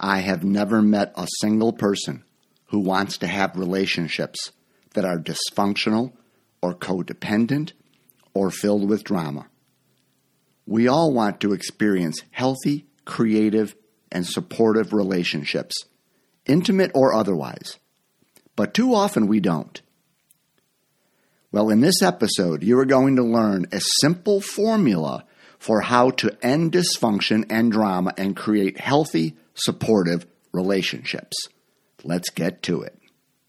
I have never met a single person who wants to have relationships that are dysfunctional or codependent or filled with drama. We all want to experience healthy, creative, and supportive relationships, intimate or otherwise. But too often we don't. Well, in this episode, you are going to learn a simple formula for how to end dysfunction and drama and create healthy, supportive relationships. Let's get to it.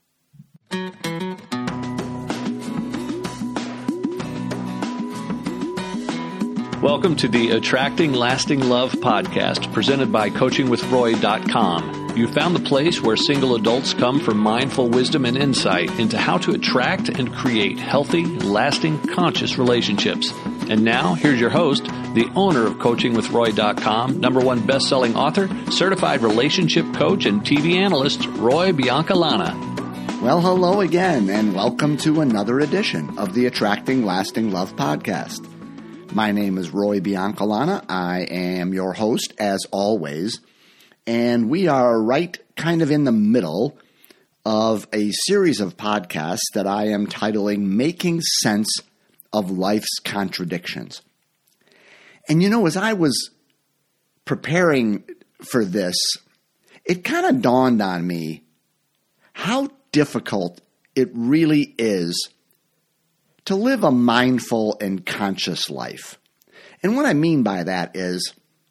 Welcome to the Attracting Lasting Love podcast presented by CoachingWithRoy.com. You found the place where single adults come for mindful wisdom and insight into how to attract and create healthy, lasting, conscious relationships. And now, here's your host, the owner of CoachingWithRoy.com, #1 best-selling author, certified relationship coach, and TV analyst, Roy Biancalana. Well, hello again, and welcome to another edition of the Attracting Lasting Love podcast. My name is Roy Biancalana. I am your host, as always, and we are right kind of in the middle of a series of podcasts that I am titling Making Sense of Life's Contradictions. And you know, as I was preparing for this, it kind of dawned on me how difficult it really is to live a mindful and conscious life. And what I mean by that is,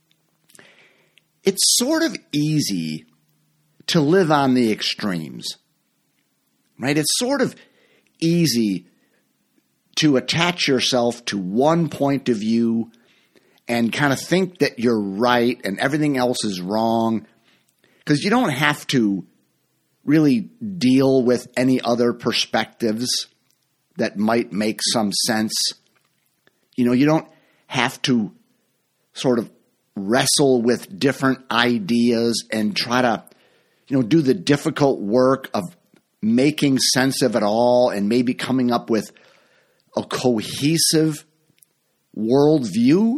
it's sort of easy to live on the extremes, right? It's sort of easy to attach yourself to one point of view and kind of think that you're right and everything else is wrong, because you don't have to really deal with any other perspectives that might make some sense. You know, you don't have to sort of wrestle with different ideas and try to, do the difficult work of making sense of it all and maybe coming up with a cohesive worldview.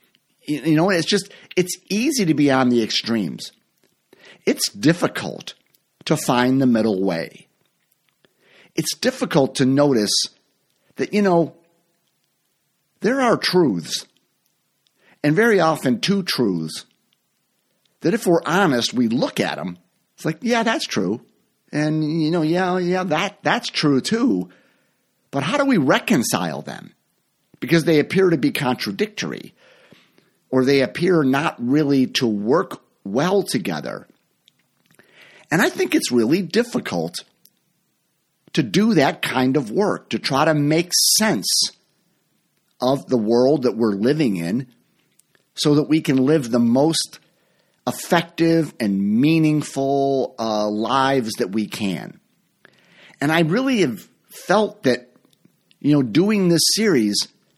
It's easy to be on the extremes. It's difficult to find the middle way. It's difficult to notice that, there are truths, and very often two truths, that if we're honest, we look at them, it's like, yeah, that's true. And, that's true too. But how do we reconcile them? Because they appear to be contradictory, or they appear not really to work well together. And I think it's really difficult to do that kind of work, to try to make sense of the world that we're living in so that we can live the most effective and meaningful lives that we can. And I really have felt that, doing this series,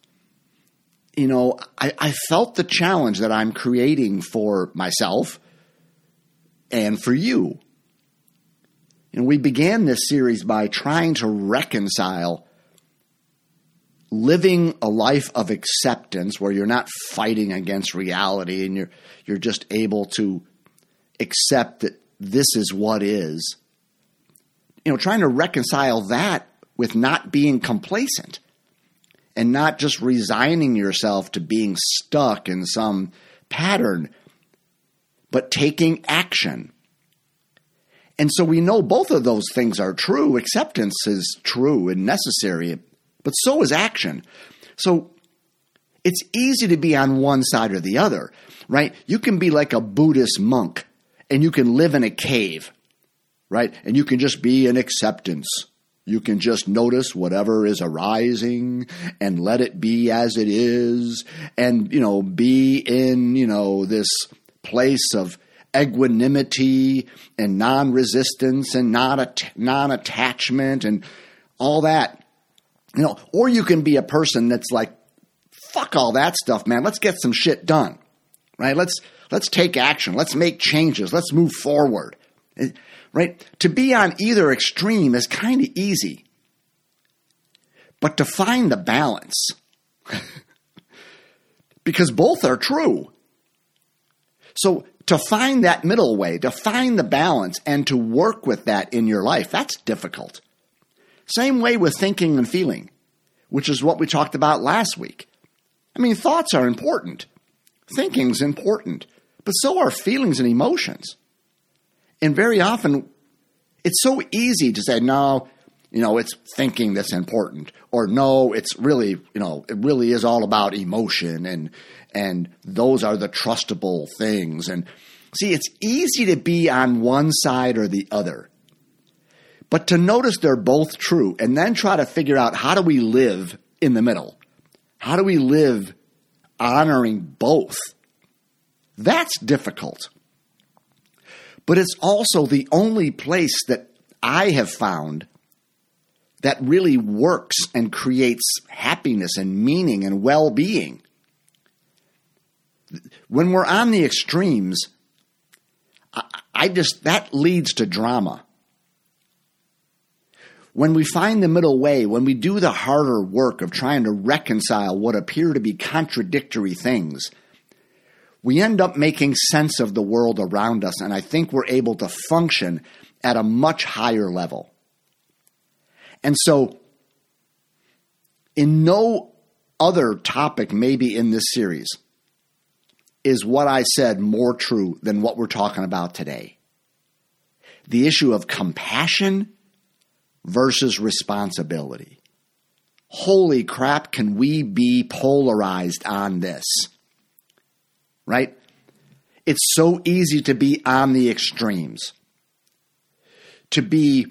I felt the challenge that I'm creating for myself and for you. And we began this series by trying to reconcile living a life of acceptance where you're not fighting against reality and you're just able to accept that this is what is. Trying to reconcile that with not being complacent and not just resigning yourself to being stuck in some pattern, but taking action. And so we know both of those things are true. Acceptance is true and necessary, but so is action. So it's easy to be on one side or the other, right? You can be like a Buddhist monk and you can live in a cave, right? And you can just be in acceptance. You can just notice whatever is arising and let it be as it is and, be in, this place of equanimity and non-resistance and non-attachment and all that. Or you can be a person that's like, fuck all that stuff, man. Let's get some shit done, right? Let's take action. Let's make changes. Let's move forward, right? To be on either extreme is kind of easy. But to find the balance, because both are true. So to find that middle way, to find the balance and to work with that in your life, that's difficult. Same way with thinking and feeling, which is what we talked about last week. I mean, thoughts are important. Thinking's important, but so are feelings and emotions. And very often, it's so easy to say, no, it's thinking that's important. Or no, it's really, it really is all about emotion and those are the trustable things. And see, it's easy to be on one side or the other. But to notice they're both true and then try to figure out how do we live in the middle? How do we live honoring both? That's difficult. But it's also the only place that I have found that really works and creates happiness and meaning and well-being. When we're on the extremes, that leads to drama. When we find the middle way, when we do the harder work of trying to reconcile what appear to be contradictory things, we end up making sense of the world around us, and I think we're able to function at a much higher level. And so, in no other topic maybe in this series is what I said more true than what we're talking about today. The issue of compassion versus responsibility. Holy crap, can we be polarized on this? Right? It's so easy to be on the extremes. To be,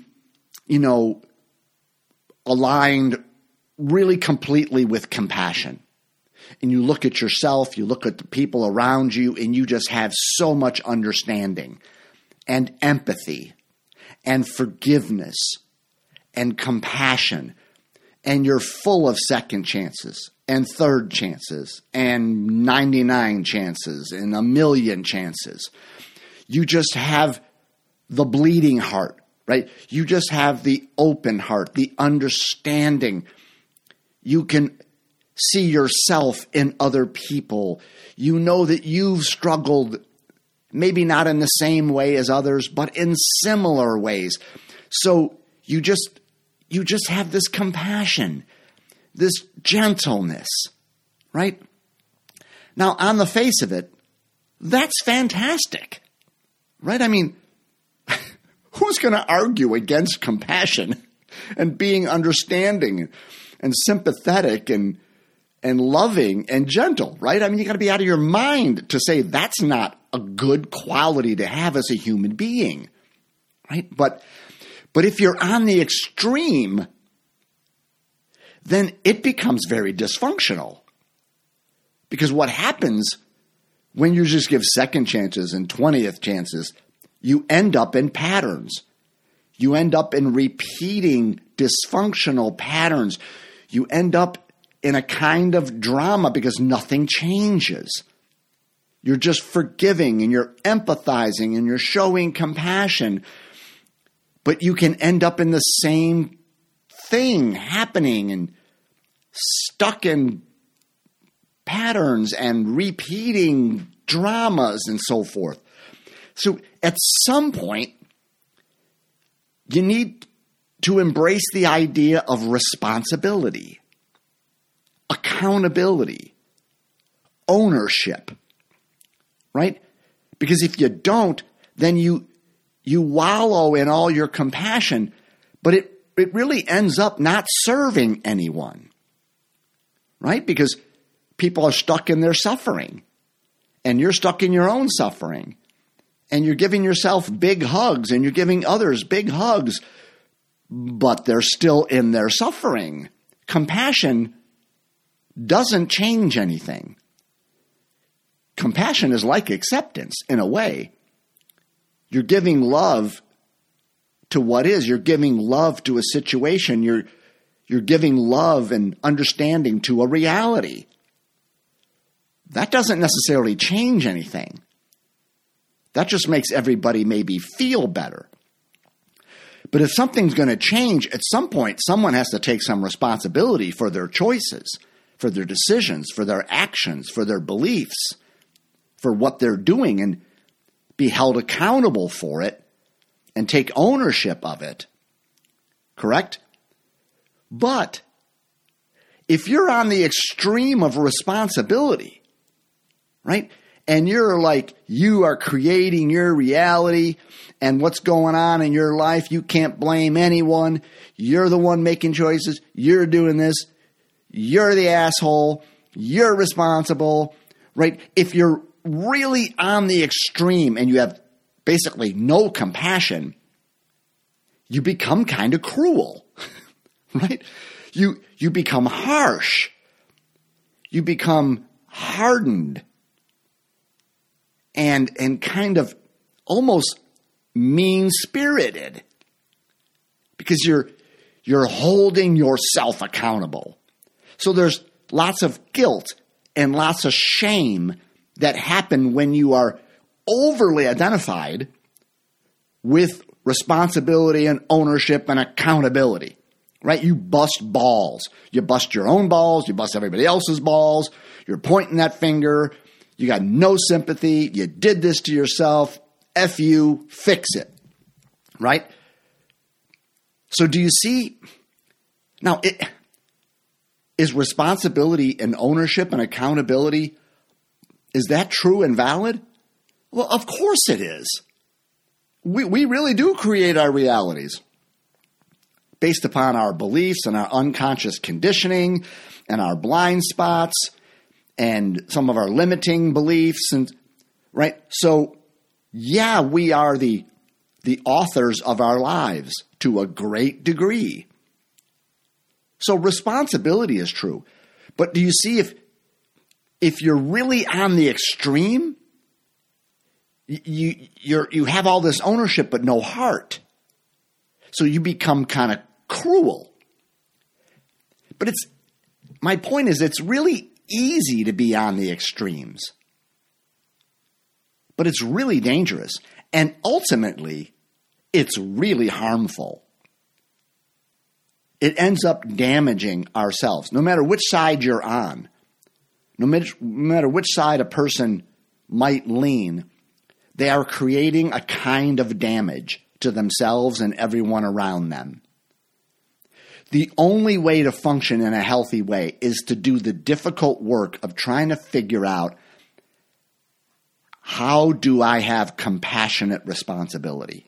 aligned really completely with compassion. And you look at yourself, you look at the people around you, and you just have so much understanding and empathy and forgiveness and compassion. And you're full of second chances and third chances and 99 chances and 1,000,000 chances. You just have the bleeding heart, right? You just have the open heart, the understanding. You can see yourself in other people. You know that you've struggled, maybe not in the same way as others, but in similar ways. So you just have this compassion, this gentleness, right? Now, on the face of it, that's fantastic, right? I mean, who's going to argue against compassion and being understanding and sympathetic and loving and gentle, right? I mean, you got to be out of your mind to say that's not a good quality to have as a human being, right? But if you're on the extreme, then it becomes very dysfunctional. Because what happens when you just give second chances and 20th chances, you end up in patterns. You end up in repeating dysfunctional patterns. You end up in a kind of drama because nothing changes. You're just forgiving and you're empathizing and you're showing compassion. But you can end up in the same thing happening and stuck in patterns and repeating dramas and so forth. So at some point, you need to embrace the idea of responsibility, accountability, ownership, right? Because if you don't, then you wallow in all your compassion, but it really ends up not serving anyone, right? Because people are stuck in their suffering, and you're stuck in your own suffering, and you're giving yourself big hugs, and you're giving others big hugs, but they're still in their suffering. Compassion doesn't change anything. Compassion is like acceptance in a way. You're giving love to what is. You're giving love to a situation. You're giving love and understanding to a reality. That doesn't necessarily change anything. That just makes everybody maybe feel better. But if something's going to change, at some point, someone has to take some responsibility for their choices, for their decisions, for their actions, for their beliefs, for what they're doing. be held accountable for it and take ownership of it. Correct? But if you're on the extreme of responsibility, right? And you're like, you are creating your reality and what's going on in your life. You can't blame anyone. You're the one making choices. You're doing this. You're the asshole. You're responsible, right? If you're really on the extreme and you have basically no compassion, you become kind of cruel, right? You become harsh. You become hardened and kind of almost mean-spirited because you're holding yourself accountable. So there's lots of guilt and lots of shame that happen when you are overly identified with responsibility and ownership and accountability, right? You bust balls. You bust your own balls. You bust everybody else's balls. You're pointing that finger. You got no sympathy. You did this to yourself. F you. Fix it, right? So do you see? Now, is responsibility and ownership and accountability, is that true and valid? Well, of course it is. We really do create our realities based upon our beliefs and our unconscious conditioning and our blind spots and some of our limiting beliefs, and right? So, yeah, we are the authors of our lives to a great degree. So responsibility is true. But do you see, if you're really on the extreme, you have all this ownership but no heart. So you become kind of cruel. But my point is, it's really easy to be on the extremes. But it's really dangerous. And ultimately, it's really harmful. It ends up damaging ourselves. No matter which side you're on, no matter which side a person might lean, they are creating a kind of damage to themselves and everyone around them. The only way to function in a healthy way is to do the difficult work of trying to figure out, how do I have compassionate responsibility?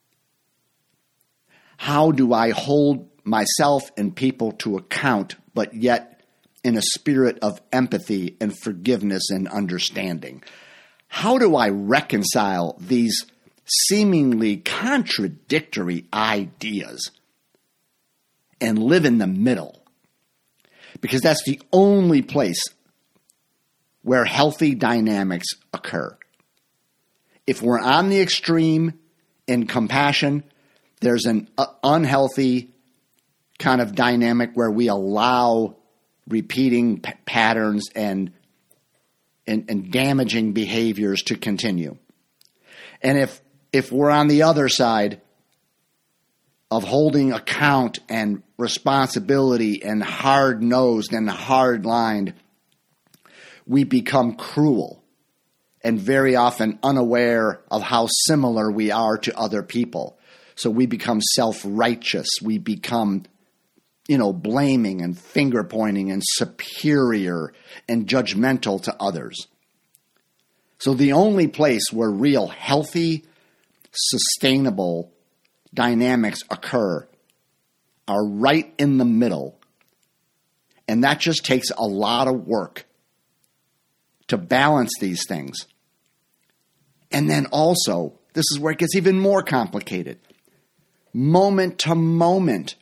How do I hold myself and people to account, but yet in a spirit of empathy and forgiveness and understanding? How do I reconcile these seemingly contradictory ideas and live in the middle? Because that's the only place where healthy dynamics occur. If we're on the extreme in compassion, there's an unhealthy kind of dynamic where we allow repeating patterns and damaging behaviors to continue. And if we're on the other side of holding account and responsibility and hard-nosed and hard-lined, we become cruel and very often unaware of how similar we are to other people. So we become self-righteous. We become, blaming and finger-pointing and superior and judgmental to others. So the only place where real healthy, sustainable dynamics occur are right in the middle. And that just takes a lot of work to balance these things. And then also, this is where it gets even more complicated. Moment to moment,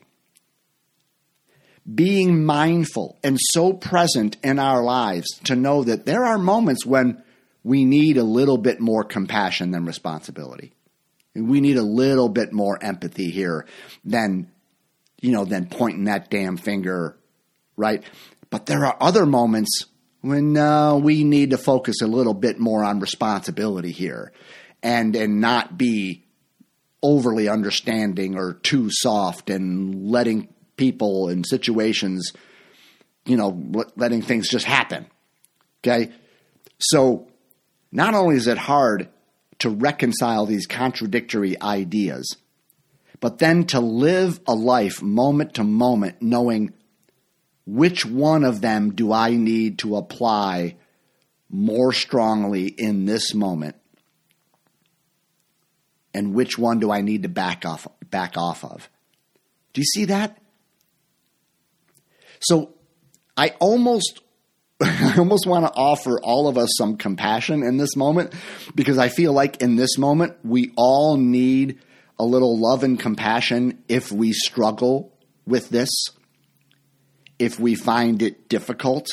being mindful and so present in our lives to know that there are moments when we need a little bit more compassion than responsibility. We need a little bit more empathy here than pointing that damn finger, right? But there are other moments when we need to focus a little bit more on responsibility here and not be overly understanding or too soft and letting people and situations, letting things just happen. Okay? So not only is it hard to reconcile these contradictory ideas, but then to live a life moment to moment knowing which one of them do I need to apply more strongly in this moment, and which one do I need to back off of. Do you see that? So I almost want to offer all of us some compassion in this moment, because I feel like in this moment we all need a little love and compassion if we struggle with this, if we find it difficult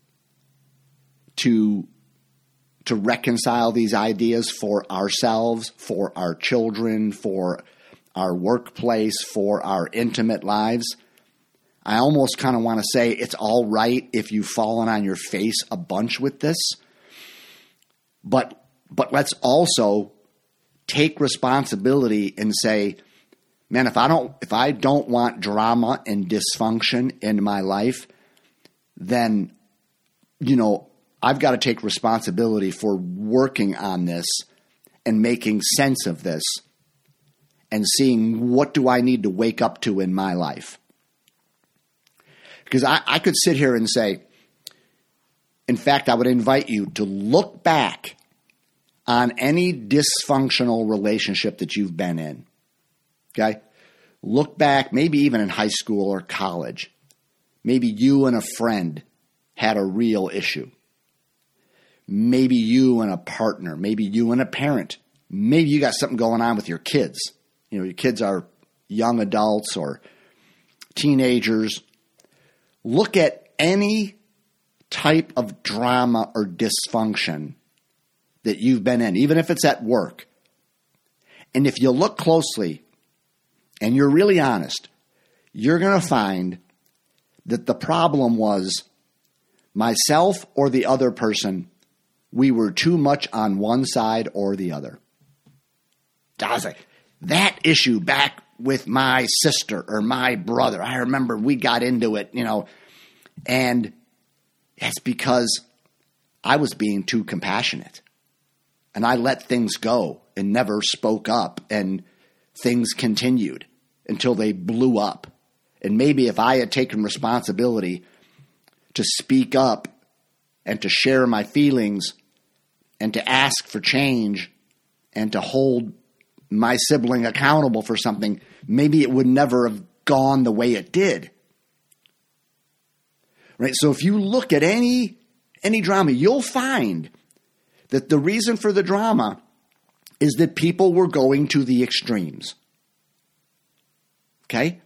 to reconcile these ideas for ourselves, for our children, for our workplace, for our intimate lives. I almost kind of want to say it's all right if you've fallen on your face a bunch with this, but let's also take responsibility and say, man, if I don't want drama and dysfunction in my life, then, I've got to take responsibility for working on this and making sense of this and seeing what do I need to wake up to in my life. Because I could sit here and say, in fact, I would invite you to look back on any dysfunctional relationship that you've been in. Okay? Look back, maybe even in high school or college. Maybe you and a friend had a real issue. Maybe you and a partner. Maybe you and a parent. Maybe you got something going on with your kids. Your kids are young adults or teenagers. Look at any type of drama or dysfunction that you've been in, even if it's at work. And if you look closely and you're really honest, you're going to find that the problem was myself or the other person. We were too much on one side or the other. I was like, that issue back with my sister or my brother, I remember we got into it, and it's because I was being too compassionate. And I let things go and never spoke up, and things continued until they blew up. And maybe if I had taken responsibility to speak up and to share my feelings and to ask for change and to hold my sibling accountable for something, maybe it would never have gone the way it did. Right? So if you look at any drama, you'll find that the reason for the drama is that people were going to the extremes. Okay?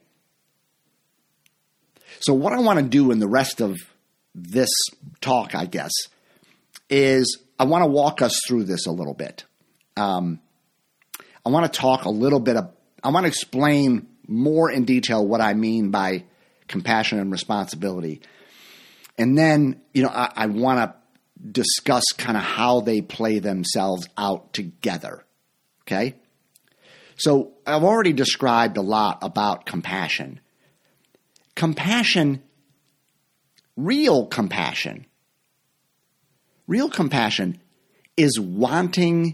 So what I want to do in the rest of this talk, I guess, is I want to walk us through this a little bit. I want to talk a little bit I want to explain more in detail what I mean by compassion and responsibility. And then, I want to discuss kind of how they play themselves out together. Okay? So I've already described a lot about compassion. Real compassion is wanting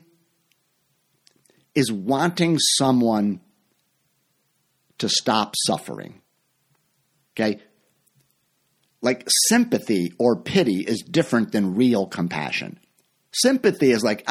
someone to stop suffering. Okay? Like sympathy or pity is different than real compassion. Sympathy is like,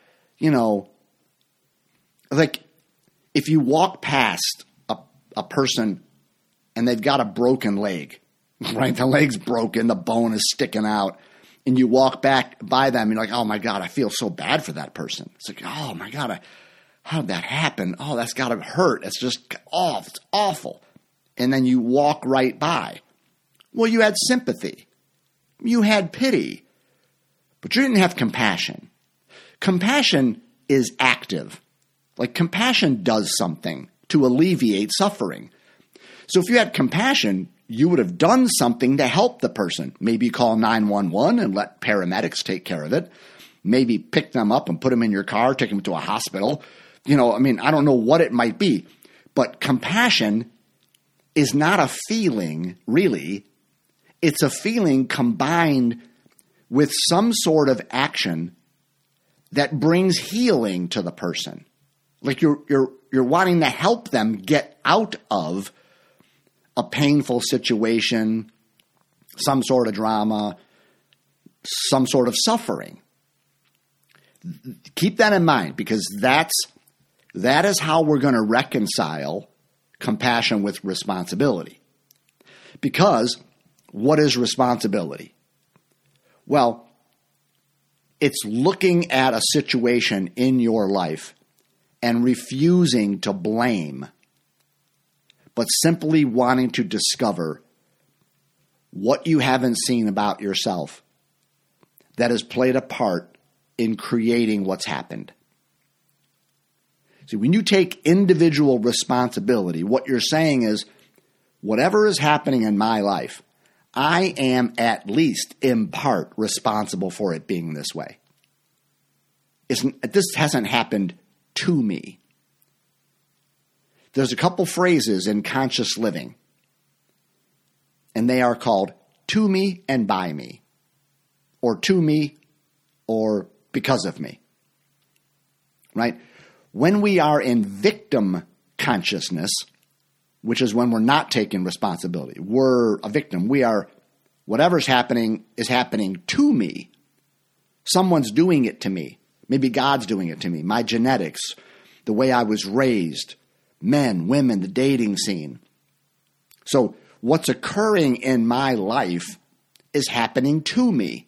like if you walk past a person and they've got a broken leg, right? The leg's broken, the bone is sticking out, and you walk back by them and you're like, oh my God, I feel so bad for that person. It's like, oh my God, how did that happen? Oh, that's got to hurt. It's just it's awful. And then you walk right by. Well, you had sympathy. You had pity. But you didn't have compassion. Compassion is active. Like compassion does something to alleviate suffering. So if you had compassion, you would have done something to help the person. Maybe call 911 and let paramedics take care of it. Maybe pick them up and put them in your car, take them to a hospital. I don't know what it might be. But compassion is not a feeling, really. It's a feeling combined with some sort of action that brings healing to the person. Like you're wanting to help them get out of a painful situation, some sort of drama, some sort of suffering. Keep that in mind, because that is how we're going to reconcile compassion with responsibility. Because what is responsibility? Well, it's looking at a situation in your life and refusing to blame, but simply wanting to discover what you haven't seen about yourself that has played a part in creating what's happened. See, when you take individual responsibility, what you're saying is, whatever is happening in my life, I am at least in part responsible for it being this way. This hasn't happened to me. There's a couple phrases in conscious living, and they are called to me and by me, or to me or because of me, right? When we are in victim consciousness, which is when we're not taking responsibility, we're a victim. We are, whatever's happening is happening to me. Someone's doing it to me. Maybe God's doing it to me. My genetics, the way I was raised, men, women, the dating scene. So what's occurring in my life is happening to me.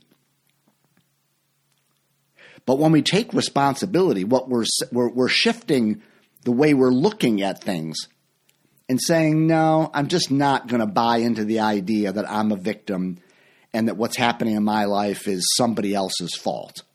But when we take responsibility, what we're shifting the way we're looking at things and saying, no, I'm just not going to buy into the idea that I'm a victim and that what's happening in my life is somebody else's fault.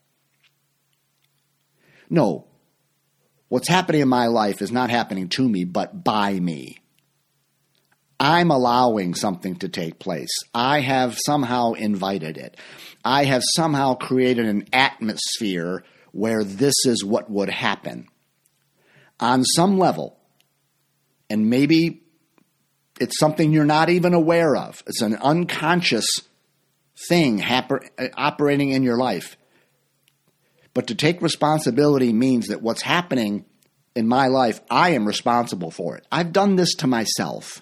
No, what's happening in my life is not happening to me, but by me. I'm allowing something to take place. I have somehow invited it. I have somehow created an atmosphere where this is what would happen. On some level, and maybe it's something you're not even aware of. It's an unconscious thing operating in your life. But to take responsibility means that what's happening in my life, I am responsible for it. I've done this to myself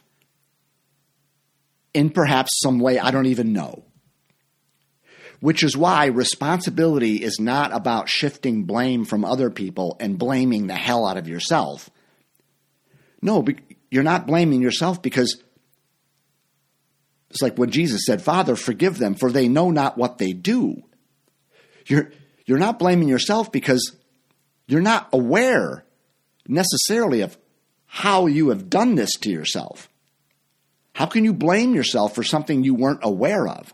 in perhaps some way I don't even know. Which is why responsibility is not about shifting blame from other people and blaming the hell out of yourself. No, you're not blaming yourself, because it's like when Jesus said, Father, forgive them, for they know not what they do. You're not blaming yourself because you're not aware necessarily of how you have done this to yourself. How can you blame yourself for something you weren't aware of?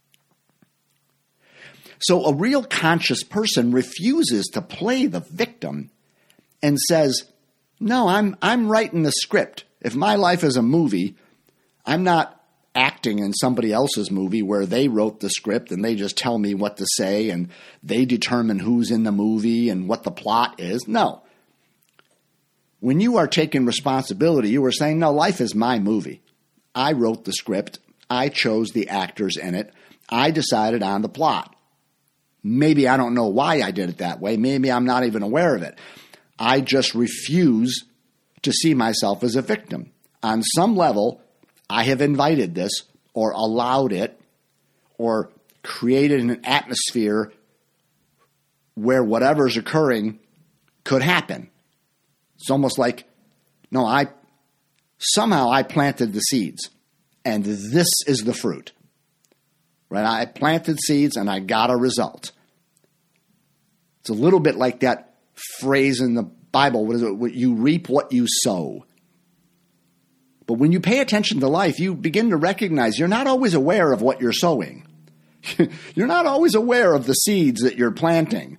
So a real conscious person refuses to play the victim and says, no, I'm writing the script. If my life is a movie, I'm not acting in somebody else's movie where they wrote the script and they just tell me what to say and they determine who's in the movie and what the plot is. No. When you are taking responsibility, you are saying, no, life is my movie. I wrote the script. I chose the actors in it. I decided on the plot. Maybe I don't know why I did it that way. Maybe I'm not even aware of it. I just refuse to see myself as a victim. On some level, I have invited this or allowed it or created an atmosphere where whatever's occurring could happen. It's almost like, no, I planted the seeds and this is the fruit. Right? I planted seeds and I got a result. It's a little bit like that phrase in the Bible. What is it? You reap what you sow. But when you pay attention to life, you begin to recognize you're not always aware of what you're sowing. You're not always aware of the seeds that you're planting.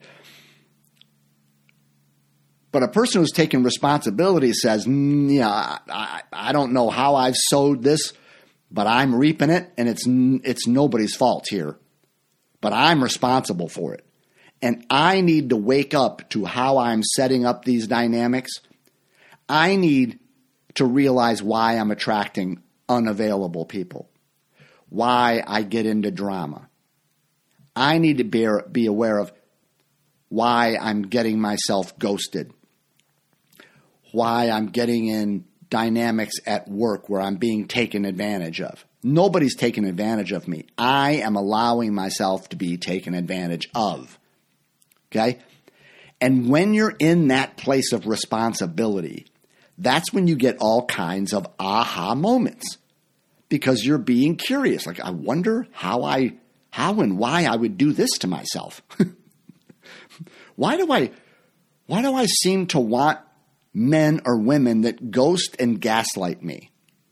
But a person who's taking responsibility says, I don't know how I've sowed this, but I'm reaping it, and it's nobody's fault here. But I'm responsible for it. And I need to wake up to how I'm setting up these dynamics. I need to realize why I'm attracting unavailable people, why I get into drama. I need to be aware of why I'm getting myself ghosted, why I'm getting in dynamics at work where I'm being taken advantage of. Nobody's taken advantage of me. I am allowing myself to be taken advantage of. Okay? And when you're in that place of responsibility, that's when you get all kinds of aha moments because you're being curious. Like, I wonder how and why I would do this to myself. Why do I seem to want men or women that ghost and gaslight me?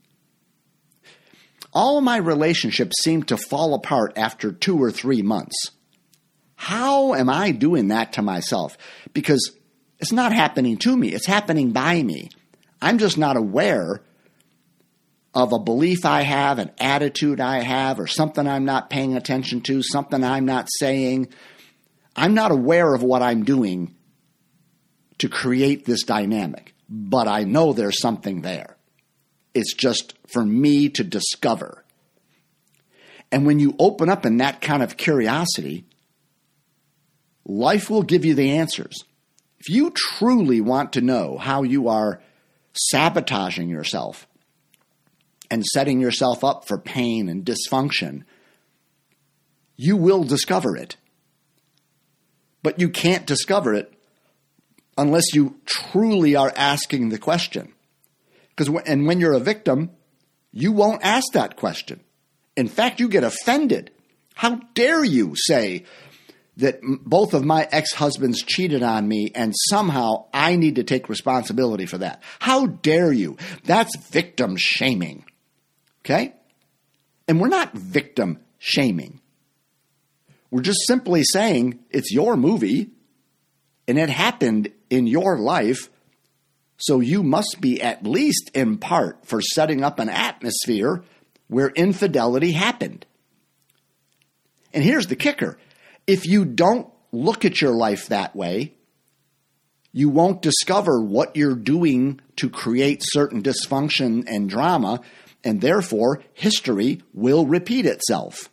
All of my relationships seem to fall apart after 2 or 3 months. How am I doing that to myself? Because it's not happening to me. It's happening by me. I'm just not aware of a belief I have, an attitude I have, or something I'm not paying attention to, something I'm not saying. I'm not aware of what I'm doing to create this dynamic, but I know there's something there. It's just for me to discover. And when you open up in that kind of curiosity, life will give you the answers. If you truly want to know how you are sabotaging yourself and setting yourself up for pain and dysfunction, you will discover it. But you can't discover it unless you truly are asking the question. And when you're a victim, you won't ask that question. In fact, you get offended. How dare you say that both of my ex-husbands cheated on me and somehow I need to take responsibility for that? How dare you? That's victim shaming. Okay? And we're not victim shaming. We're just simply saying it's your movie and it happened in your life, so you must be at least in part for setting up an atmosphere where infidelity happened. And here's the kicker. If you don't look at your life that way, you won't discover what you're doing to create certain dysfunction and drama, and therefore history will repeat itself.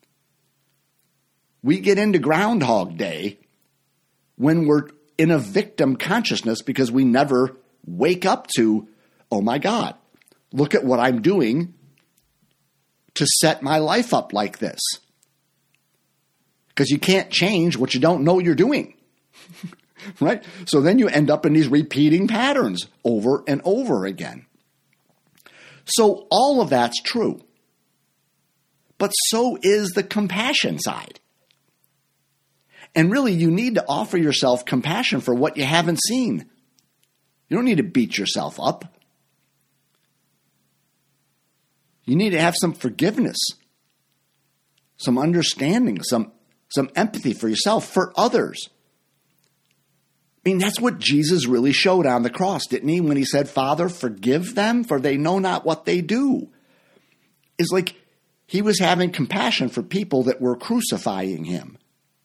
We get into Groundhog Day when we're in a victim consciousness because we never wake up to, oh my God, look at what I'm doing to set my life up like this. Because you can't change what you don't know you're doing, right? So then you end up in these repeating patterns over and over again. So all of that's true. But so is the compassion side. And really, you need to offer yourself compassion for what you haven't seen. You don't need to beat yourself up. You need to have some forgiveness, some understanding, some empathy for yourself, for others. I mean, that's what Jesus really showed on the cross, didn't he? When he said, Father, forgive them, for they know not what they do. It's like he was having compassion for people that were crucifying him.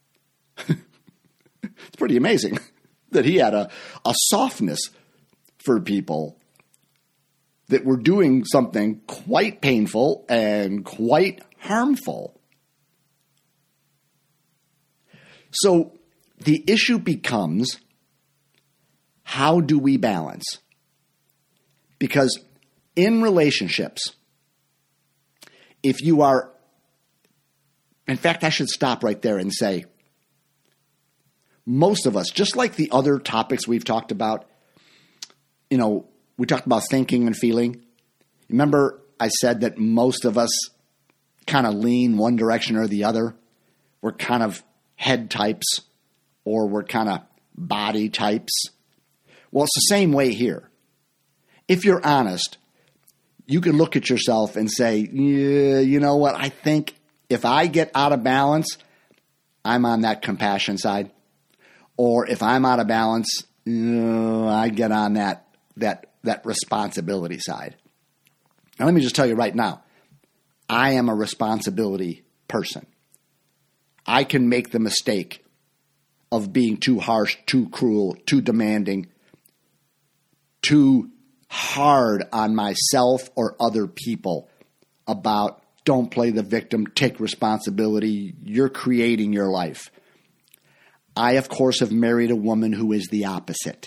It's pretty amazing that he had a softness for people that were doing something quite painful and quite harmful. So the issue becomes, how do we balance? Because in relationships, if you are, in fact, I should stop right there and say, most of us, just like the other topics we've talked about, we talked about thinking and feeling. Remember I said that most of us kind of lean one direction or the other? We're kind of head types or we're kind of body types. Well, it's the same way here. If you're honest, you can look at yourself and say, yeah, you know what? I think if I get out of balance, I'm on that compassion side. Or if I'm out of balance, I get on that responsibility side. Now, let me just tell you right now, I am a responsibility person. I can make the mistake of being too harsh, too cruel, too demanding, too hard on myself or other people about don't play the victim, take responsibility, you're creating your life. I, of course, have married a woman who is the opposite.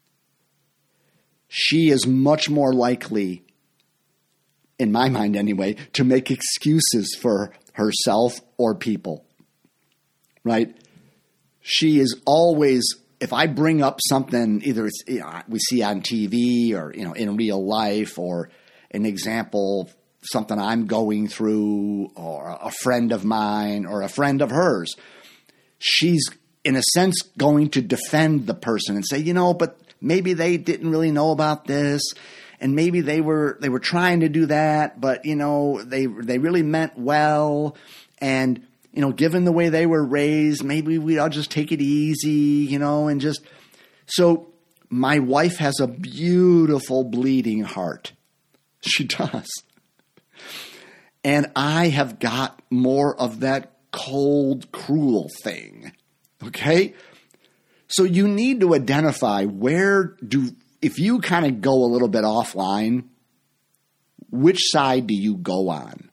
She is much more likely, in my mind anyway, to make excuses for herself or people, right? She is always, if I bring up something, either it's, we see on TV or, in real life, or an example, something I'm going through, or a friend of mine or a friend of hers, she's in a sense going to defend the person and say, but maybe they didn't really know about this, and maybe they were trying to do that, but they really meant well, and given the way they were raised, maybe we ought to just take it easy, and just so. My wife has a beautiful bleeding heart. She does. And I have got more of that cold, cruel thing. Okay? So you need to identify if you kind of go a little bit offline, which side do you go on?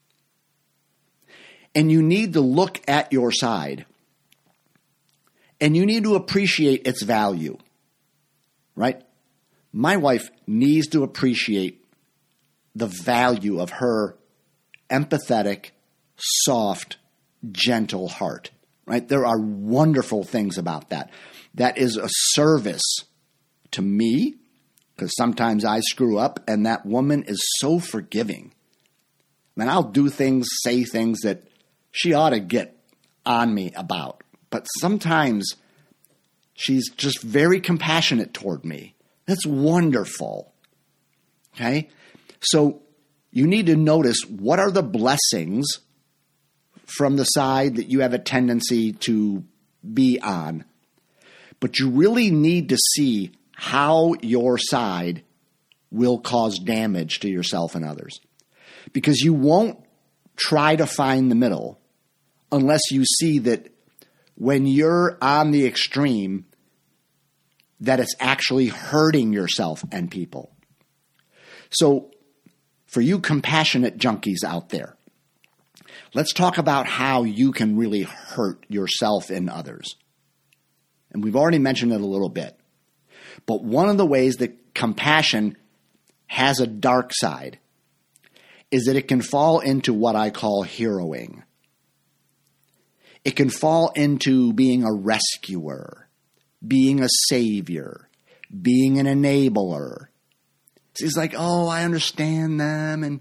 And you need to look at your side. And you need to appreciate its value. Right? My wife needs to appreciate the value of her empathetic, soft, gentle heart. Right? There are wonderful things about that. That is a service to me, because sometimes I screw up, and that woman is so forgiving. And I'll do things, say things that she ought to get on me about. But sometimes she's just very compassionate toward me. That's wonderful. Okay? So you need to notice, what are the blessings from the side that you have a tendency to be on? But you really need to see how your side will cause damage to yourself and others. Because you won't try to find the middle unless you see that when you're on the extreme, that it's actually hurting yourself and people. So for you compassionate junkies out there, let's talk about how you can really hurt yourself and others. And we've already mentioned it a little bit. But one of the ways that compassion has a dark side is that it can fall into what I call heroing. It can fall into being a rescuer, being a savior, being an enabler. It's like, oh, I understand them, and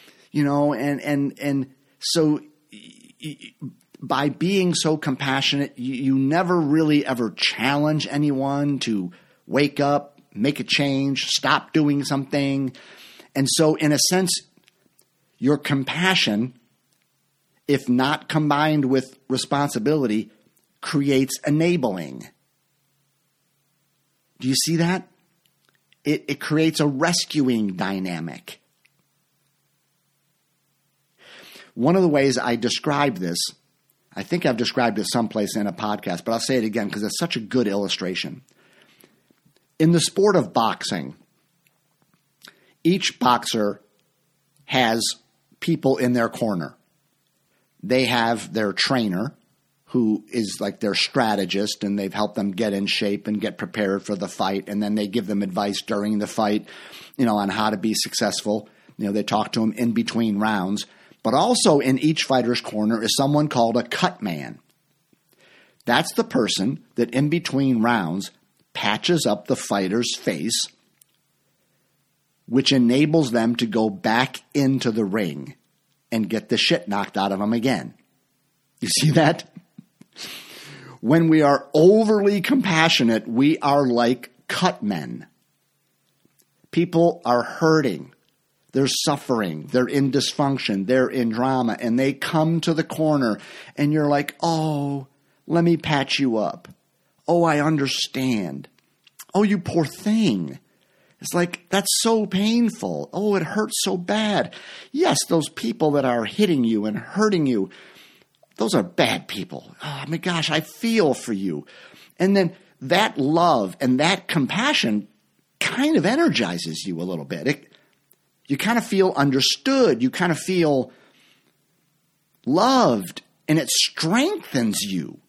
so by being so compassionate, you never really ever challenge anyone to wake up, make a change, stop doing something. And so in a sense, your compassion, if not combined with responsibility, creates enabling. Do you see that? It creates a rescuing dynamic. One of the ways I describe this, I think I've described it someplace in a podcast, but I'll say it again because it's such a good illustration. In the sport of boxing, each boxer has people in their corner. They have their trainer, who is like their strategist, and they've helped them get in shape and get prepared for the fight, and then they give them advice during the fight, on how to be successful. They talk to them in between rounds. But also in each fighter's corner is someone called a cut man. That's the person that in between rounds patches up the fighter's face, which enables them to go back into the ring and get the shit knocked out of them again. You see that? When we are overly compassionate, we are like cut men. People are hurting. They're suffering. They're in dysfunction. They're in drama. And they come to the corner and you're like, oh, let me patch you up. Oh, I understand. Oh, you poor thing. It's like, that's so painful. Oh, it hurts so bad. Yes, those people that are hitting you and hurting you, those are bad people. Oh, my gosh, I feel for you. And then that love and that compassion kind of energizes you a little bit. You kind of feel understood. You kind of feel loved, and it strengthens you.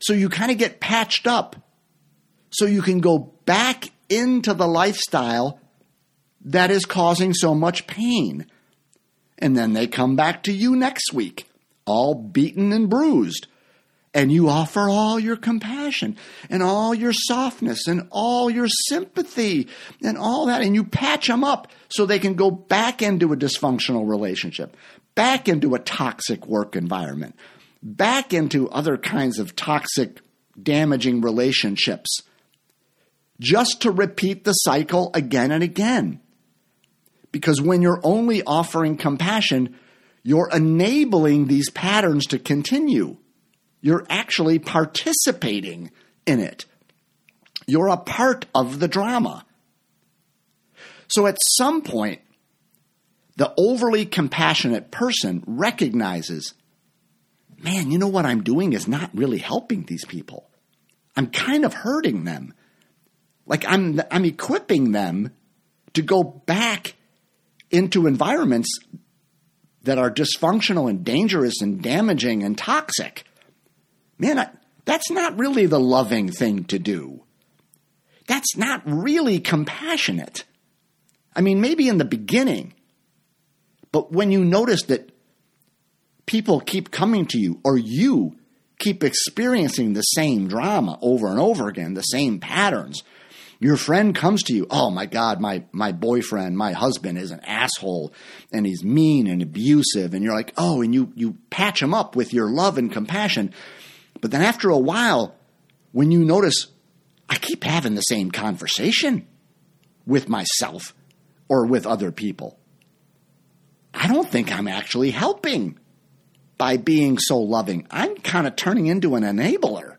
So you kind of get patched up so you can go back into the lifestyle that is causing so much pain. And then they come back to you next week, all beaten and bruised. And you offer all your compassion and all your softness and all your sympathy and all that. And you patch them up so they can go back into a dysfunctional relationship, back into a toxic work environment, back into other kinds of toxic, damaging relationships, just to repeat the cycle again and again. Because when you're only offering compassion, you're enabling these patterns to continue. You're actually participating in it. You're a part of the drama. So at some point, the overly compassionate person recognizes, man, you know what I'm doing is not really helping these people. I'm kind of hurting them. Like I'm equipping them to go back into environments that are dysfunctional and dangerous and damaging and toxic. Man, that's not really the loving thing to do. That's not really compassionate. I mean, maybe in the beginning, but when you notice that people keep coming to you or you keep experiencing the same drama over and over again, the same patterns, your friend comes to you, oh my God, my boyfriend, my husband is an asshole and he's mean and abusive. And you're like, oh, and you patch him up with your love and compassion. But then after a while, when you notice, I keep having the same conversation with myself or with other people. I don't think I'm actually helping by being so loving. I'm kind of turning into an enabler.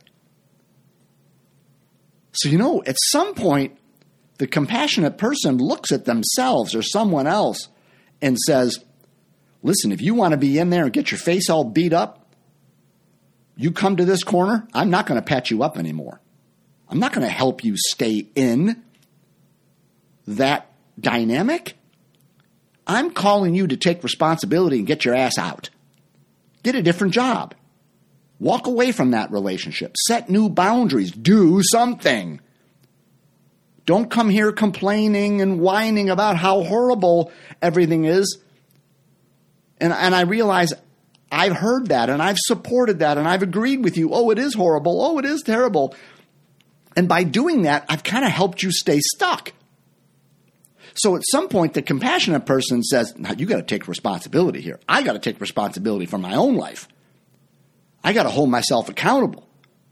So, at some point, the compassionate person looks at themselves or someone else and says, listen, if you want to be in there and get your face all beat up, you come to this corner, I'm not going to patch you up anymore. I'm not going to help you stay in that dynamic. I'm calling you to take responsibility and get your ass out. Get a different job. Walk away from that relationship. Set new boundaries. Do something. Don't come here complaining and whining about how horrible everything is. And I realize I've heard that and I've supported that and I've agreed with you. Oh, it is horrible. Oh, it is terrible. And by doing that, I've kind of helped you stay stuck. So at some point, the compassionate person says, now you got to take responsibility here. I got to take responsibility for my own life. I got to hold myself accountable.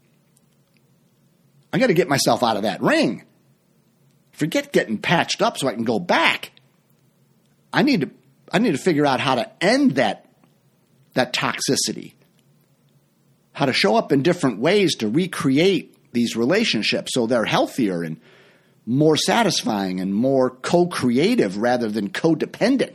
I got to get myself out of that ring. Forget getting patched up so I can go back. I need to figure out how to end that toxicity, how to show up in different ways to recreate these relationships so they're healthier and more satisfying and more co-creative rather than codependent.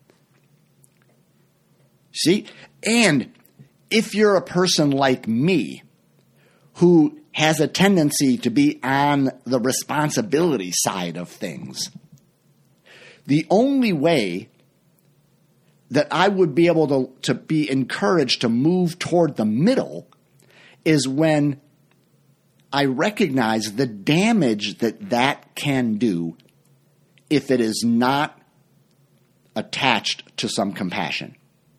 See? And if you're a person like me who has a tendency to be on the responsibility side of things, the only way that I would be able to be encouraged to move toward the middle is when I recognize the damage that can do if it is not attached to some compassion.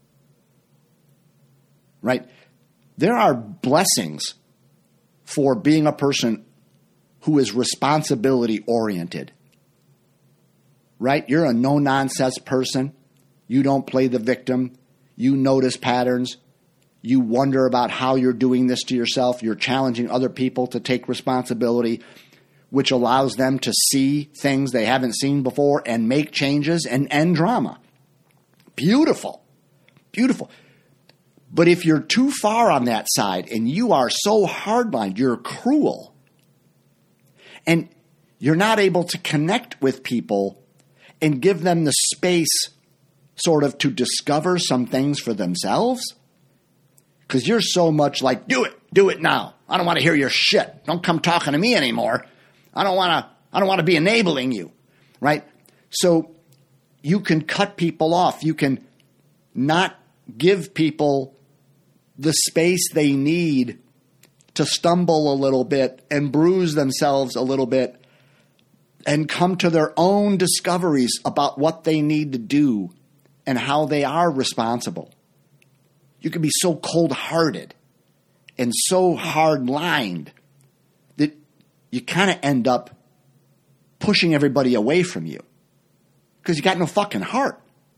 Right? There are blessings for being a person who is responsibility-oriented. Right? You're a no-nonsense person. You don't play the victim. You notice patterns. You wonder about how you're doing this to yourself. You're challenging other people to take responsibility, which allows them to see things they haven't seen before and make changes and end drama. Beautiful. Beautiful. But if you're too far on that side and you are so hardlined, you're cruel, and you're not able to connect with people and give them the space sort of to discover some things for themselves, because you're so much like, do it now. I don't want to hear your shit. Don't come talking to me anymore. I don't want to be enabling you, right? So you can cut people off. You can not give people the space they need to stumble a little bit and bruise themselves a little bit and come to their own discoveries about what they need to do and how they are responsible. You can be so cold-hearted and so hard-lined that you kind of end up pushing everybody away from you because you got no fucking heart.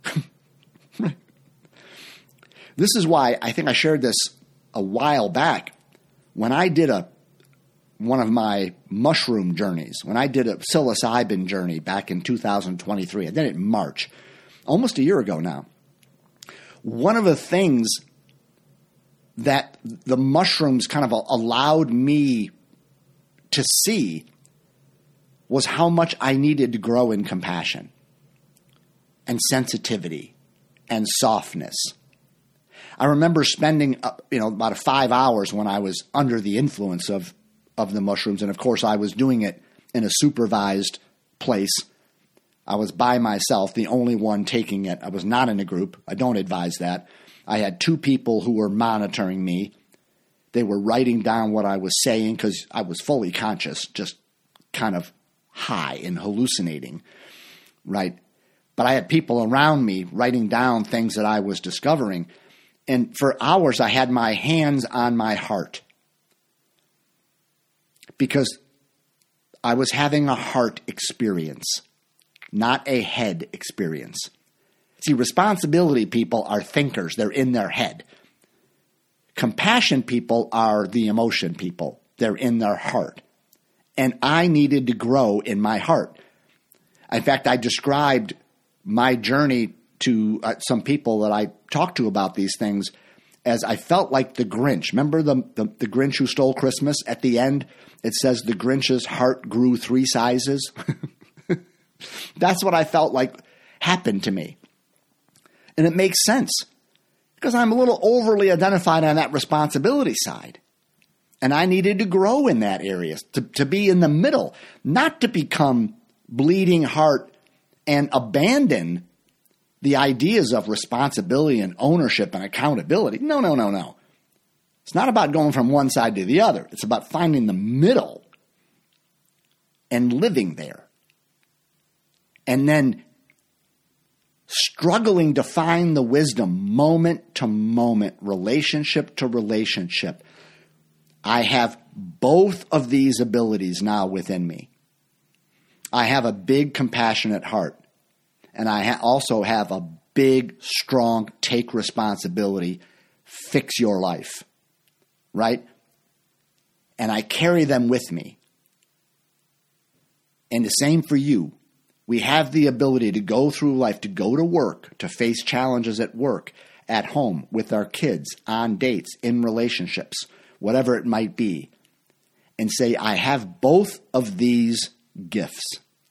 This is why I think I shared this a while back when I did one of my mushroom journeys, when I did a psilocybin journey back in 2023. I did it in March, almost a year ago now. One of the things that the mushrooms kind of allowed me to see was how much I needed to grow in compassion and sensitivity and softness. I remember spending about 5 hours when I was under the influence of the mushrooms. And of course, I was doing it in a supervised place. I was by myself, the only one taking it. I was not in a group. I don't advise that. I had 2 people who were monitoring me. They were writing down what I was saying because I was fully conscious, just kind of high and hallucinating, right? But I had people around me writing down things that I was discovering. And for hours, I had my hands on my heart because I was having a heart experience, not a head experience. See, responsibility people are thinkers. They're in their head. Compassion people are the emotion people. They're in their heart. And I needed to grow in my heart. In fact, I described my journey to some people that I talked to about these things as I felt like the Grinch. Remember the Grinch Who Stole Christmas? At the end, it says the Grinch's heart grew 3 sizes. That's what I felt like happened to me. And it makes sense because I'm a little overly identified on that responsibility side. And I needed to grow in that area, to be in the middle, not to become bleeding heart and abandon the ideas of responsibility and ownership and accountability. No. It's not about going from one side to the other. It's about finding the middle and living there. And then struggling to find the wisdom moment to moment, relationship to relationship. I have both of these abilities now within me. I have a big compassionate heart. And I also have a big, strong, take responsibility, fix your life, right? And I carry them with me. And the same for you. We have the ability to go through life, to go to work, to face challenges at work, at home, with our kids, on dates, in relationships, whatever it might be, and say, I have both of these gifts.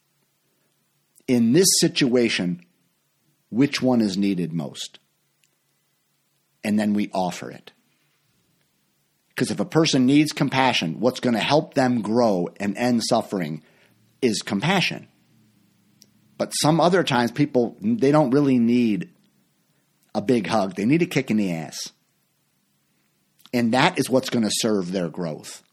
In this situation, which one is needed most? And then we offer it. Because if a person needs compassion, what's going to help them grow and end suffering is compassion. But some other times people, they don't really need a big hug. They need a kick in the ass. And that is what's going to serve their growth.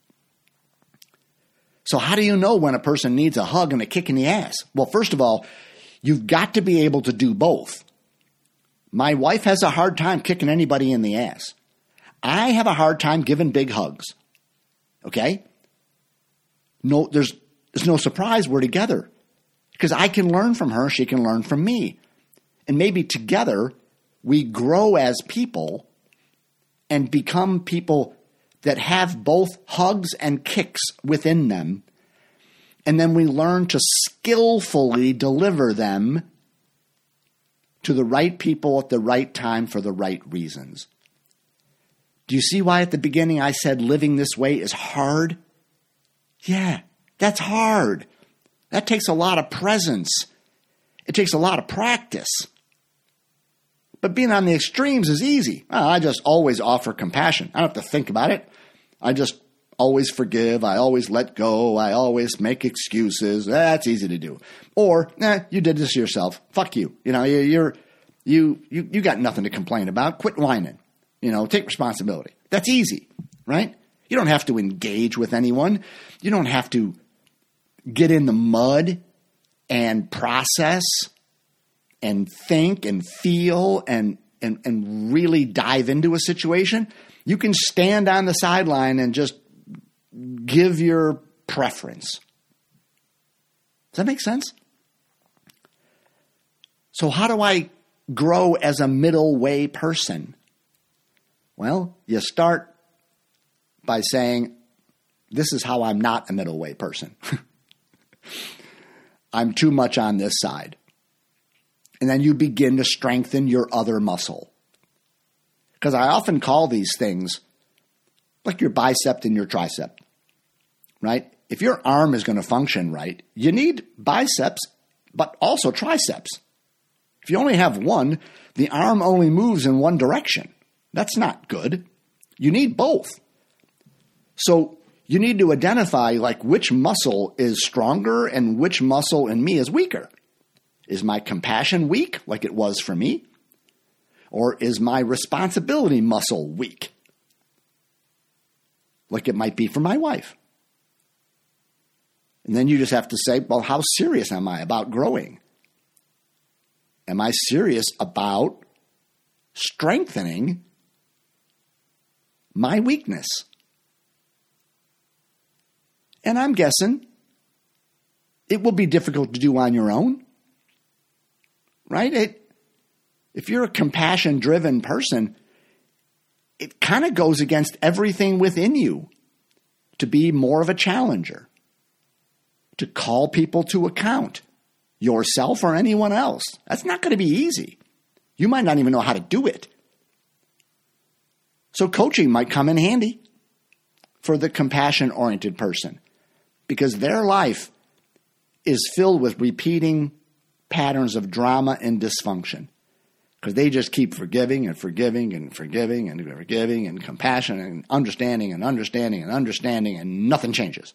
So how do you know when a person needs a hug and a kick in the ass? Well, first of all, you've got to be able to do both. My wife has a hard time kicking anybody in the ass. I have a hard time giving big hugs. Okay? No, there's no surprise we're together. Because I can learn from her, she can learn from me. And maybe together we grow as people and become people that have both hugs and kicks within them. And then we learn to skillfully deliver them to the right people at the right time for the right reasons. Do you see why at the beginning I said living this way is hard? Yeah, that's hard. That takes a lot of presence. It takes a lot of practice. But being on the extremes is easy. I just always offer compassion. I don't have to think about it. I just always forgive. I always let go. I always make excuses. That's easy to do. Or, you did this yourself. Fuck you. You got nothing to complain about. Quit whining. Take responsibility. That's easy, right? You don't have to engage with anyone. You don't have to get in the mud and process and think and feel and really dive into a situation. You can stand on the sideline and just give your preference. Does that make sense? So how do I grow as a middle way person? Well, you start by saying, this is how I'm not a middle way person. I'm too much on this side. And then you begin to strengthen your other muscle. Because I often call these things like your bicep and your tricep, right? If your arm is going to function right, you need biceps, but also triceps. If you only have one, the arm only moves in one direction. That's not good. You need both. So you need to identify like which muscle is stronger and which muscle in me is weaker. Is my compassion weak like it was for me? Or is my responsibility muscle weak like it might be for my wife? And then you just have to say, well, how serious am I about growing? Am I serious about strengthening my weakness? And I'm guessing it will be difficult to do on your own, right? If you're a compassion-driven person, it kind of goes against everything within you to be more of a challenger, to call people to account, yourself or anyone else. That's not going to be easy. You might not even know how to do it. So coaching might come in handy for the compassion-oriented person because their life is filled with repeating patterns of drama and dysfunction because they just keep forgiving and forgiving and forgiving and forgiving and compassion and understanding and understanding and understanding and nothing changes.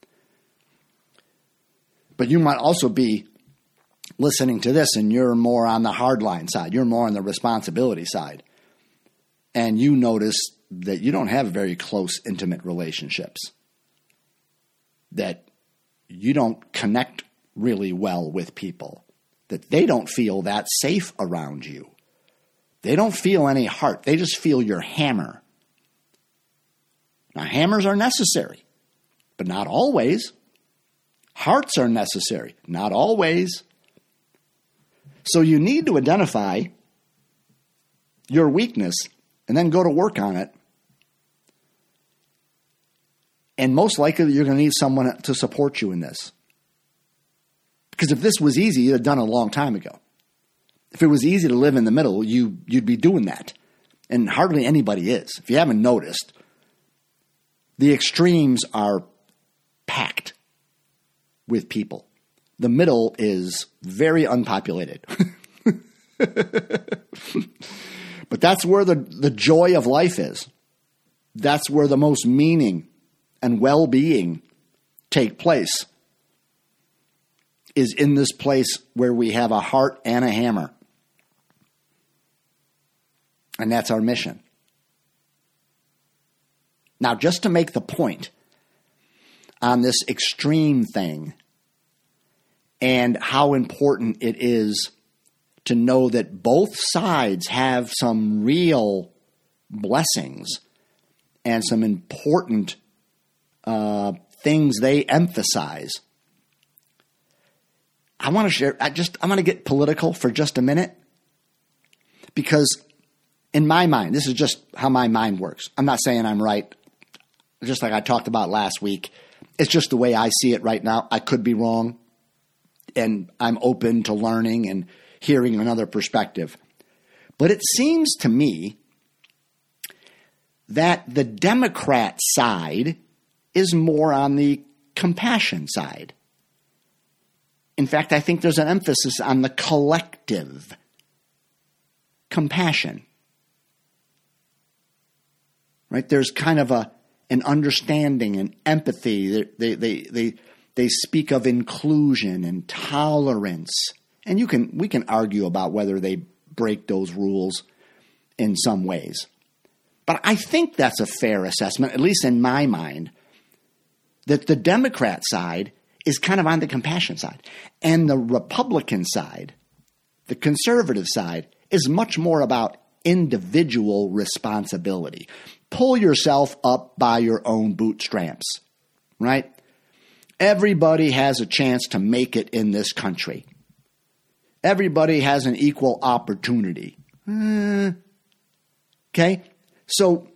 But you might also be listening to this and you're more on the hardline side. You're more on the responsibility side. And you notice that you don't have very close, intimate relationships. That you don't connect really well with people. That they don't feel that safe around you. They don't feel any heart. They just feel your hammer. Now, hammers are necessary, but not always. Hearts are necessary, not always. So you need to identify your weakness and then go to work on it. And most likely you're going to need someone to support you in this. Because if this was easy, you'd have done it a long time ago. If it was easy to live in the middle, you'd be doing that. And hardly anybody is. If you haven't noticed, the extremes are packed with people. The middle is very unpopulated. But that's where the joy of life is. That's where the most meaning and well-being take place, is in this place where we have a heart and a hammer. And that's our mission. Now, just to make the point on this extreme thing and how important it is to know that both sides have some real blessings and some important things they emphasize. I want to share, I'm going to get political for just a minute because in my mind, this is just how my mind works. I'm not saying I'm right. Just like I talked about last week, it's just the way I see it right now. I could be wrong, and I'm open to learning and hearing another perspective. But it seems to me that the Democrat side is more on the compassion side. In fact, I think there's an emphasis on the collective compassion. Right? There's kind of an understanding and empathy. They speak of inclusion and tolerance. And we can argue about whether they break those rules in some ways. But I think that's a fair assessment, at least in my mind, that the Democrat side is kind of on the compassion side. And the Republican side, the conservative side, is much more about individual responsibility. Pull yourself up by your own bootstraps, right? Everybody has a chance to make it in this country. Everybody has an equal opportunity. Okay? So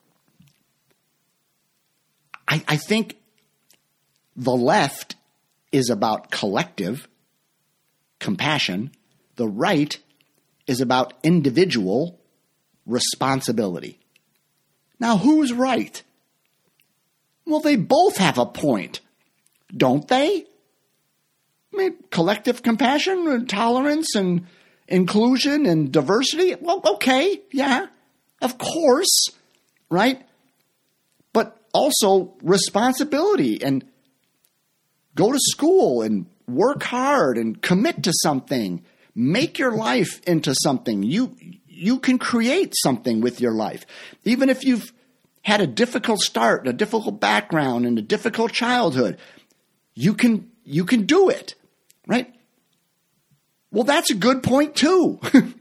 I think the left is about collective compassion. The right is about individual responsibility. Now, who's right? Well, they both have a point, don't they? I mean, collective compassion and tolerance and inclusion and diversity. Well, okay, yeah, of course, right? But also responsibility and go to school and work hard and commit to something. Make your life into something. You can create something with your life. Even if you've had a difficult start, a difficult background, and a difficult childhood, you can do it, right? Well, that's a good point too.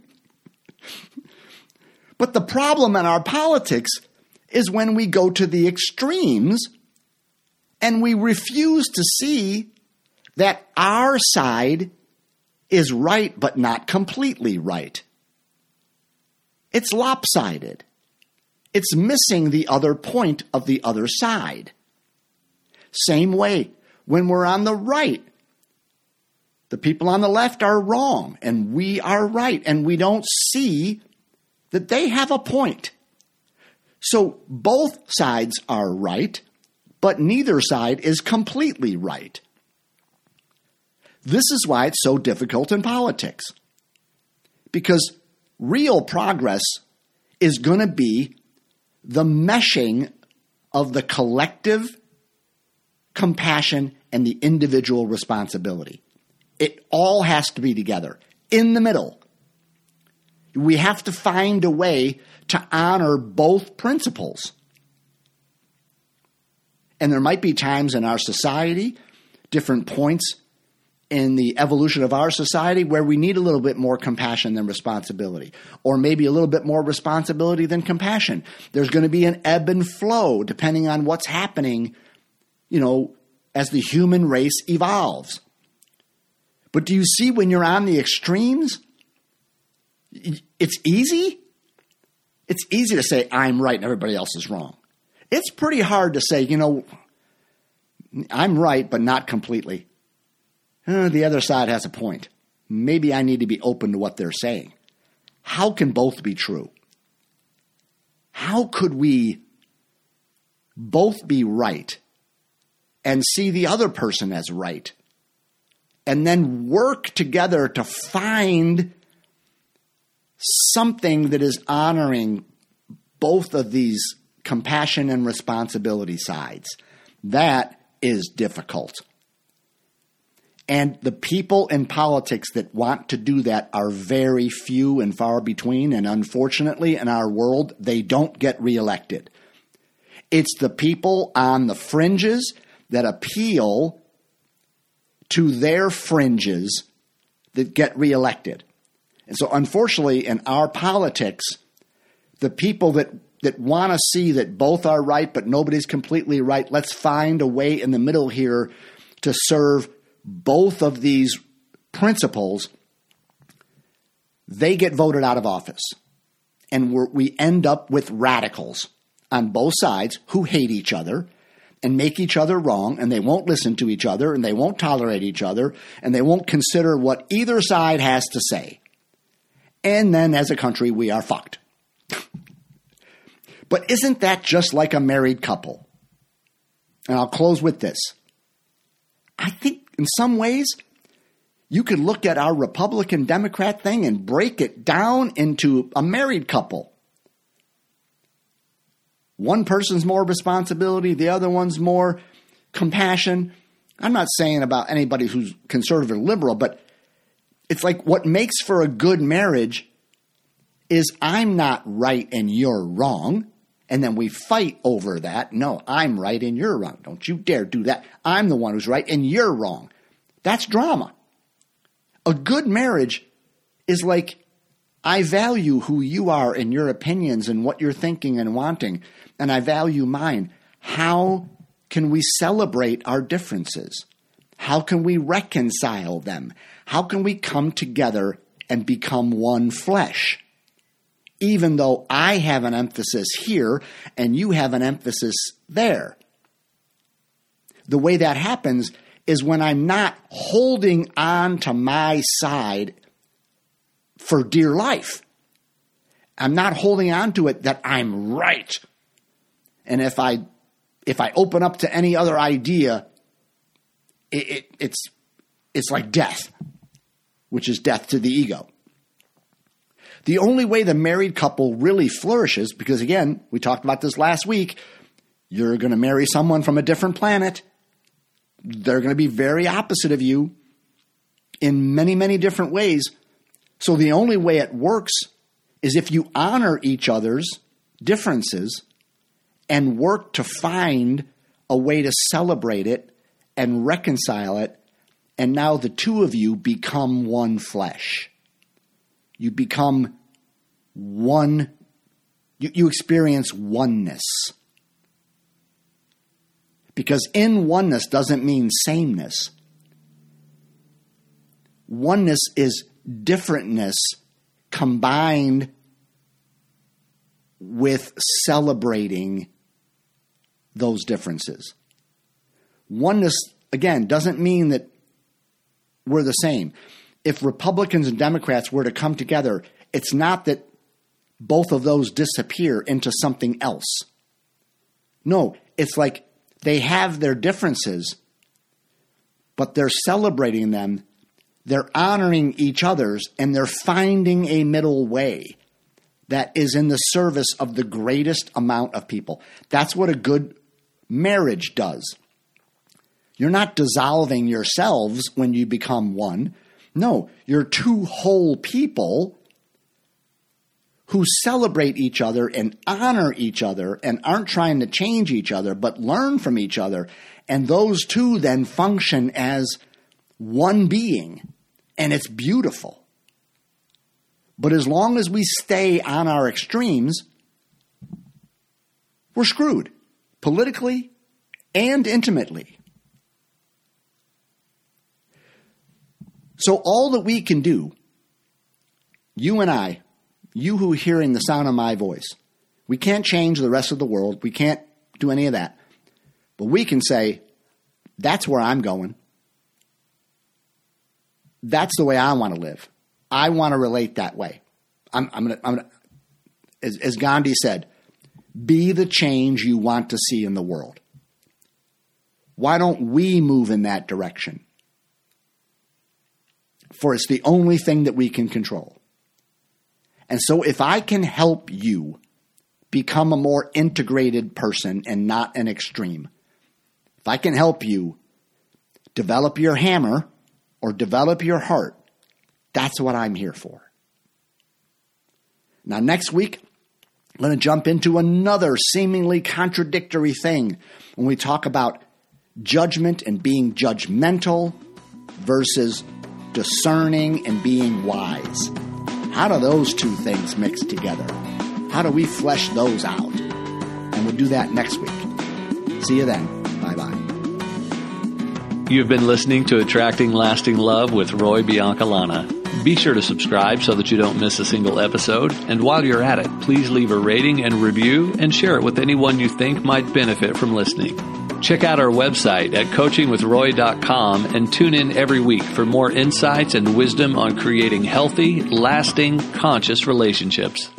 But the problem in our politics is when we go to the extremes and we refuse to see that our side is right but not completely right. It's lopsided. It's missing the other point of the other side. Same way, when we're on the right, the people on the left are wrong and we are right, and we don't see that they have a point. So both sides are right, but neither side is completely right. This is why it's so difficult in politics. Because real progress is going to be the meshing of the collective compassion and the individual responsibility. It all has to be together, in the middle. We have to find a way to honor both principles. And there might be times in our society, different points in the evolution of our society, where we need a little bit more compassion than responsibility, or maybe a little bit more responsibility than compassion. There's going to be an ebb and flow depending on what's happening, as the human race evolves. But do you see when you're on the extremes, it's easy? It's easy to say, I'm right and everybody else is wrong. It's pretty hard to say, I'm right, but not completely. The other side has a point. Maybe I need to be open to what they're saying. How can both be true? How could we both be right and see the other person as right, and then work together to find something that is honoring both of these compassion and responsibility sides? That is difficult. And the people in politics that want to do that are very few and far between. And unfortunately, in our world, they don't get reelected. It's the people on the fringes that appeal to their fringes that get reelected. And so unfortunately, in our politics, the people that want to see that both are right, but nobody's completely right, let's find a way in the middle here to serve both of these principles, they get voted out of office. And we end up with radicals on both sides who hate each other and make each other wrong, and they won't listen to each other, and they won't tolerate each other, and they won't consider what either side has to say. And then as a country, we are fucked. But isn't that just like a married couple? And I'll close with this. I think in some ways, you could look at our Republican-Democrat thing and break it down into a married couple. One person's more responsibility, the other one's more compassion. I'm not saying about anybody who's conservative or liberal, but it's like what makes for a good marriage is I'm not right and you're wrong. And then we fight over that. No, I'm right and you're wrong. Don't you dare do that. I'm the one who's right and you're wrong. That's drama. A good marriage is like, I value who you are and your opinions and what you're thinking and wanting, and I value mine. How can we celebrate our differences? How can we reconcile them? How can we come together and become one flesh? Even though I have an emphasis here and you have an emphasis there. The way that happens is when I'm not holding on to my side for dear life. I'm not holding on to it that I'm right. And if I open up to any other idea, it's like death, which is death to the ego. The only way the married couple really flourishes, because again, we talked about this last week, you're going to marry someone from a different planet. They're going to be very opposite of you in many, many different ways. So the only way it works is if you honor each other's differences and work to find a way to celebrate it and reconcile it, and now the two of you become one flesh. You become one, you experience oneness. Because in oneness doesn't mean sameness. Oneness is differentness combined with celebrating those differences. Oneness, again, doesn't mean that we're the same. If Republicans and Democrats were to come together, it's not that both of those disappear into something else. No, it's like they have their differences, but they're celebrating them, they're honoring each other's, and they're finding a middle way that is in the service of the greatest amount of people. That's what a good marriage does. You're not dissolving yourselves when you become one. No, you're two whole people who celebrate each other and honor each other and aren't trying to change each other, but learn from each other. And those two then function as one being, and it's beautiful. But as long as we stay on our extremes, we're screwed, politically and intimately. So all that we can do, you and I, you who are hearing the sound of my voice, we can't change the rest of the world. We can't do any of that. But we can say, that's where I'm going. That's the way I want to live. I want to relate that way. I'm gonna, as Gandhi said, be the change you want to see in the world. Why don't we move in that direction? For it's the only thing that we can control. And so if I can help you become a more integrated person and not an extreme, if I can help you develop your hammer or develop your heart, that's what I'm here for. Now next week, I'm going to jump into another seemingly contradictory thing when we talk about judgment and being judgmental versus discerning and being wise. How do those two things mix together? How do we flesh those out? And we'll do that next week. See you then. Bye-bye. You've been listening to Attracting Lasting Love with Roy Biancalana. Be sure to subscribe so that you don't miss a single episode. And while you're at it, please leave a rating and review and share it with anyone you think might benefit from listening. Check out our website at coachingwithroy.com and tune in every week for more insights and wisdom on creating healthy, lasting, conscious relationships.